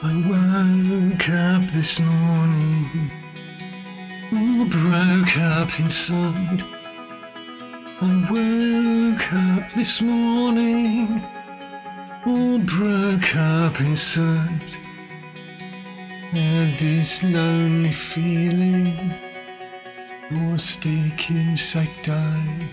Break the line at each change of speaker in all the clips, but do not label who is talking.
I woke up this morning, all broke up inside. I woke up this morning, all broke up inside. Had this lonely feeling, more stick inside died.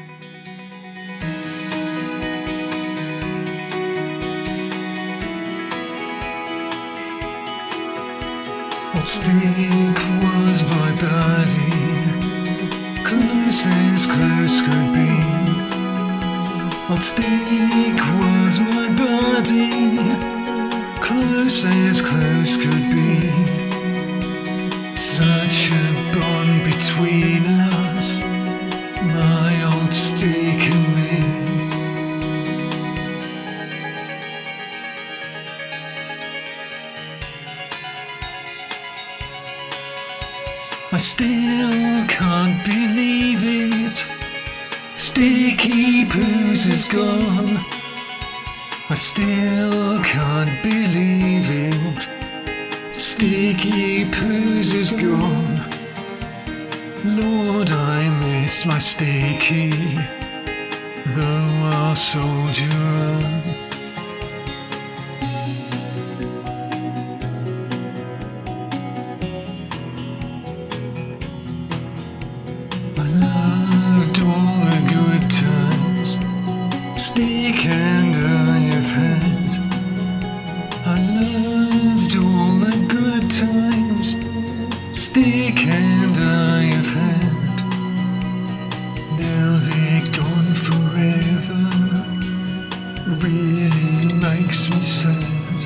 What stick was my body, close as close could be. What stick was my body, close as close could be. Such a bond between us, my old stick and me. I still can't believe it, Sticky Poos is gone. I still can't believe it, Sticky Poos is gone. Lord, I miss my Sticky, though I'll soldier on. I loved all the good times Stick and I have had. I loved all the good times Stick and I have had. Now they're gone forever, really makes me sad.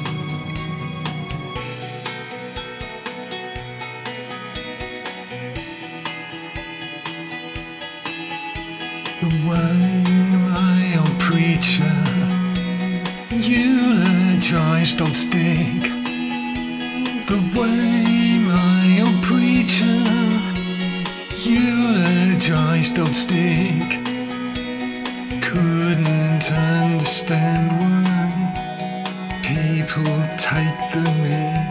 The way my old preacher eulogized old Stick, the way my old preacher eulogized old Stick, couldn't understand why people take the mick.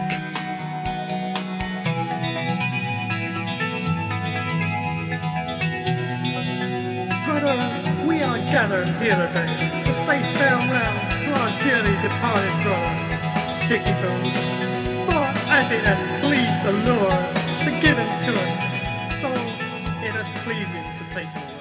Brothers, we are gathered here today to say farewell to our dearly departed brother, Sticky Poos. For as it has pleased the Lord to give him to us, so it has pleased him to take him.